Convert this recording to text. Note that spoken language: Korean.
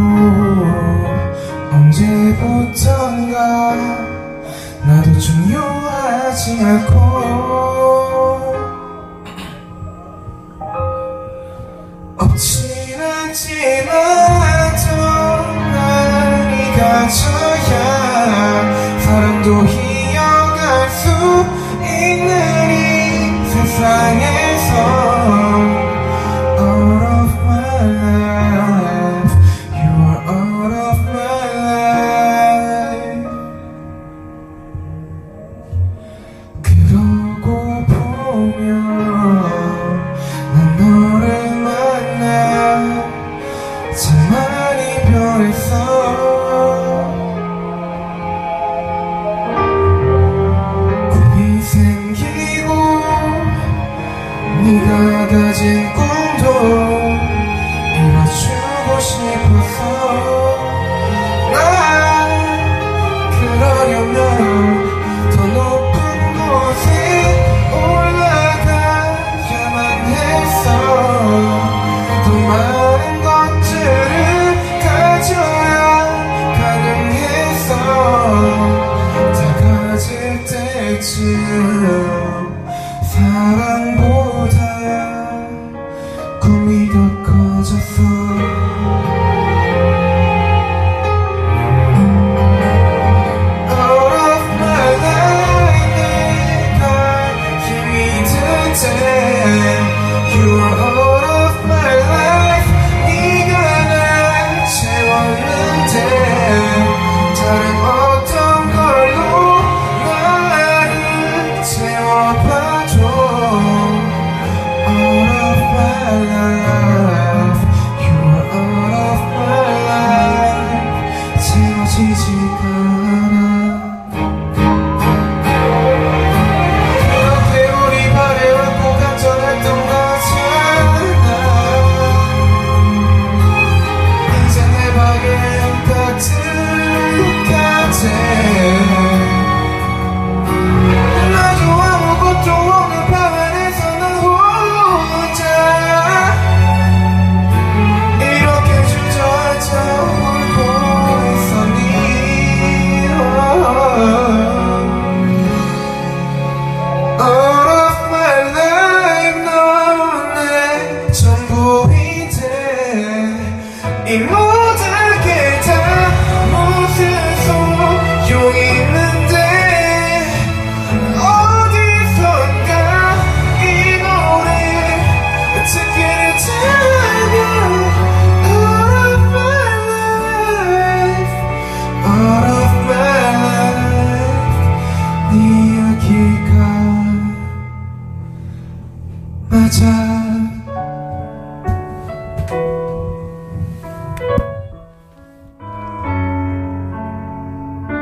언제부턴가 나도 중요하지 않고 없진 않지만 또 많이 가져야 사람도 이어갈 수 있는 이 세상에서 All of my life, you are all of my life. 그러고 보면 난 너를 만나 참 많이 변했어. 꿈이 생기고 네가 가진 꿈도 이뤄주고 싶어서 난 그러려면 더 높은 곳에 올라가야만 했어. 더 많은 것들을 가져야 가능했어. 다 가질 때쯤 사랑보다 꿈이 더 커졌어. Out of my life 내가 힘이 들 때 You are out of my life 네가 날 채웠는데 다른 어떤 걸로 나를 채워봐줘. Out of my life, you are out of my life. 채워지지가 않아. 그렇게 우리 바래왔고 간절했던 거잖아. 이제 내 방에 가득하대. 나도 아무것도 없는 방 안에서 난 혼자 이렇게 주저앉아 울고 있었니. Out of my life 넌 내 전부인데 이 모든 게 다 무슨 소용이 있는데 어디선가 이 노래 듣게 되면 Out of my life, out of my life 네 이야기가 맞아.